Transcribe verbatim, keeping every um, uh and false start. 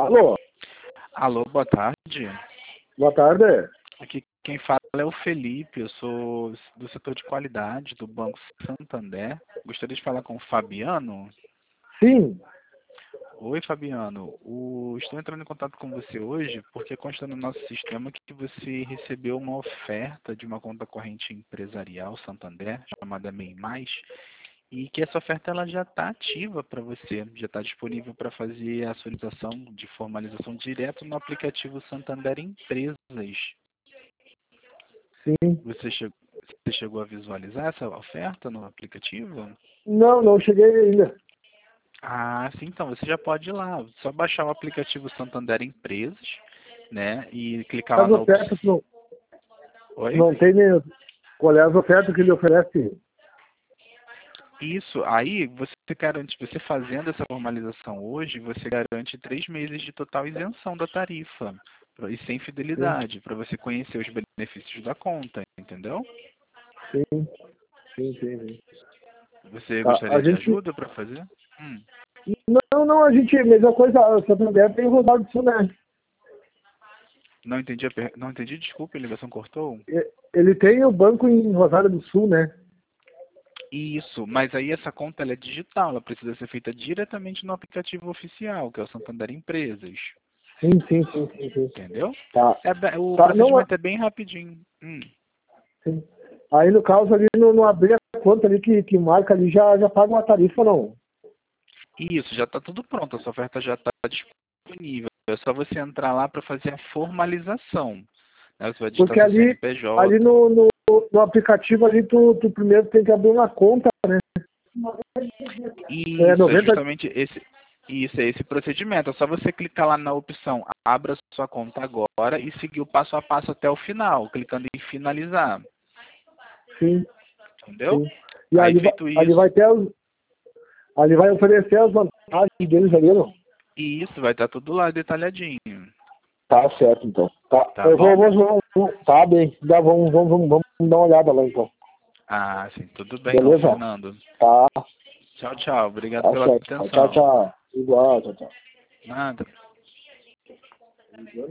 Alô, Alô, boa tarde. boa tarde. Aqui quem fala é o Felipe, eu sou do setor de qualidade do Banco Santander. Gostaria de falar com o Fabiano. Sim, Oi, Fabiano. O- Estou entrando em contato com você hoje porque consta no nosso sistema que você recebeu uma oferta de uma conta corrente empresarial Santander, chamada MEI Mais, e que essa oferta ela já está ativa para você, já está disponível para fazer a solicitação de formalização direto no aplicativo Santander Empresas. sim. Você chegou, você chegou a visualizar essa oferta no aplicativo? Não, não cheguei ainda. Ah, sim, então você já pode ir lá, só baixar o aplicativo Santander Empresas, né, e clicar lá As na opção. ofertas não, Oi? não tem nem. Qual é as ofertas que ele oferece? Isso, aí você garante, você fazendo essa formalização hoje, você garante três meses de total isenção da tarifa pra- e sem Sim, fidelidade, para você conhecer os benefícios da conta, entendeu? sim, sim, sim. sim. Você A, a gostaria de gente. ajuda para fazer? Hum. Não, não, a gente. Mesma coisa, a Santander tem Rosário do Sul, né? Não entendi, a per... não entendi, desculpa, a ligação cortou. E- Ele tem o banco em Rosário do Sul, né? Isso, mas aí essa conta ela é digital, ela precisa ser feita diretamente no aplicativo oficial, que é o Santander Empresas, Sim, sim, sim, sim, sim. entendeu? Tá. É, be- o Tá, não, procedimento é bem rapidinho. Hum. sim. Aí no caso ali, não, não abrir a conta ali que, que marca ali, já, já paga uma tarifa, não. Isso, já está tudo pronto, essa oferta já está disponível. É só você entrar lá para fazer a formalização, né? Você vai digitar Porque seu ali, C N P J. ali no, no, no aplicativo ali, tu, tu primeiro tem que abrir uma conta, né? É Isso, é noventa. justamente esse, isso, é esse procedimento. É só você clicar lá na opção Abra sua conta agora e seguir o passo a passo até o final, clicando em finalizar. Sim, Entendeu? sim. E Aí ali, vai- feito ali vai isso, ter os, ali vai oferecer as vantagens deles ali, não? isso vai estar tudo lá detalhadinho. Tá certo, então. Tá, Tá eu vou, bom? vou, vou, vou- tá bem. Dá, vamos, vamos, vamos, vamos dar uma olhada lá, então. Ah, sim, tudo bem então, Beleza? Fernando. Tá, Tchau, tchau. Obrigado tá pela certo. Tchau, atenção. tchau. Igual, tchau, tchau. Nada.